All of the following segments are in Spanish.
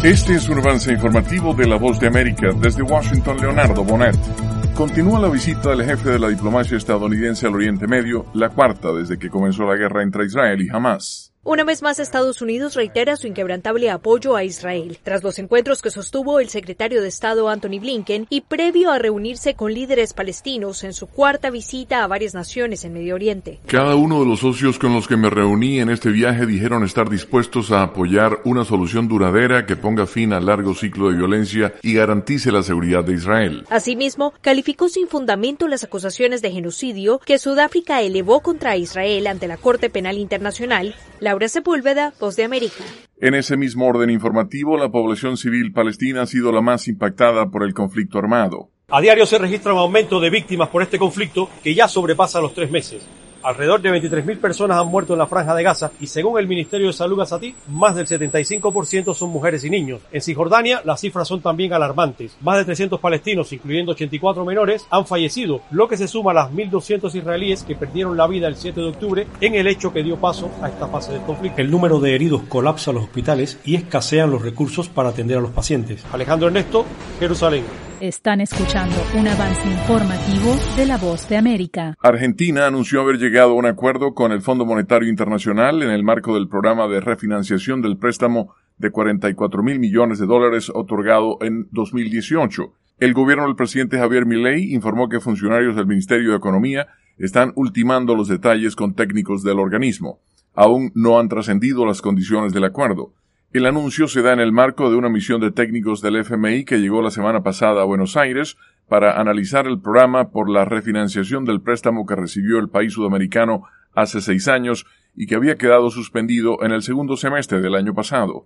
Este es un avance informativo de La Voz de América. Desde Washington, Leonardo Bonet. Continúa la visita del jefe de la diplomacia estadounidense al Oriente Medio, la cuarta desde que comenzó la guerra entre Israel y Hamás. Una vez más, Estados Unidos reitera su inquebrantable apoyo a Israel, tras los encuentros que sostuvo el secretario de Estado Antony Blinken y previo a reunirse con líderes palestinos en su cuarta visita a varias naciones en Medio Oriente. Cada uno de los socios con los que me reuní en este viaje dijeron estar dispuestos a apoyar una solución duradera que ponga fin al largo ciclo de violencia y garantice la seguridad de Israel. Asimismo, calificó sin fundamento las acusaciones de genocidio que Sudáfrica elevó contra Israel ante la Corte Penal Internacional. Laura Sepúlveda, Voz de América. En ese mismo orden informativo, la población civil palestina ha sido la más impactada por el conflicto armado. A diario se registra un aumento de víctimas por este conflicto que ya sobrepasa los 3 meses. Alrededor de 23.000 personas han muerto en la Franja de Gaza y según el Ministerio de Salud gazatí, más del 75% son mujeres y niños. En Cisjordania, las cifras son también alarmantes. Más de 300 palestinos, incluyendo 84 menores, han fallecido, lo que se suma a las 1.200 israelíes que perdieron la vida el 7 de octubre en el hecho que dio paso a esta fase del conflicto. El número de heridos colapsa los hospitales y escasean los recursos para atender a los pacientes. Alejandro Ernesto, Jerusalén. Están escuchando un avance informativo de La Voz de América. Argentina anunció haber llegado a un acuerdo con el Fondo Monetario Internacional en el marco del programa de refinanciación del préstamo de $44.000 millones otorgado en 2018. El gobierno del presidente Javier Milei informó que funcionarios del Ministerio de Economía están ultimando los detalles con técnicos del organismo. Aún no han trascendido las condiciones del acuerdo. El anuncio se da en el marco de una misión de técnicos del FMI que llegó la semana pasada a Buenos Aires para analizar el programa por la refinanciación del préstamo que recibió el país sudamericano hace 6 años y que había quedado suspendido en el segundo semestre del año pasado.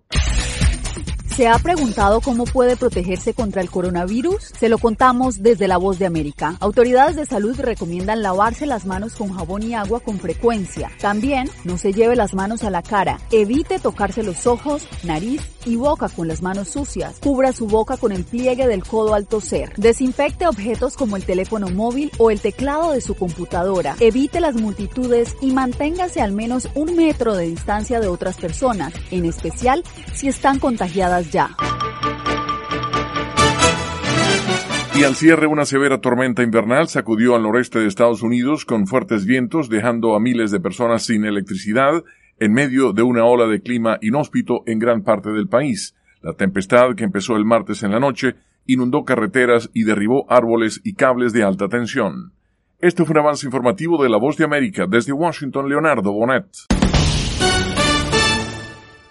¿Se ha preguntado cómo puede protegerse contra el coronavirus? Se lo contamos desde La Voz de América. Autoridades de salud recomiendan lavarse las manos con jabón y agua con frecuencia. También no se lleve las manos a la cara. Evite tocarse los ojos, nariz y boca con las manos sucias. Cubra su boca con el pliegue del codo al toser. Desinfecte objetos como el teléfono móvil o el teclado de su computadora. Evite las multitudes y manténgase al menos 1 metro de distancia de otras personas, en especial si están contagiadas ya. Y al cierre, una severa tormenta invernal sacudió al noreste de Estados Unidos con fuertes vientos, dejando a miles de personas sin electricidad en medio de una ola de clima inhóspito en gran parte del país. La tempestad, que empezó el martes en la noche, inundó carreteras y derribó árboles y cables de alta tensión. Este fue un avance informativo de La Voz de América. Desde Washington, Leonardo Bonet.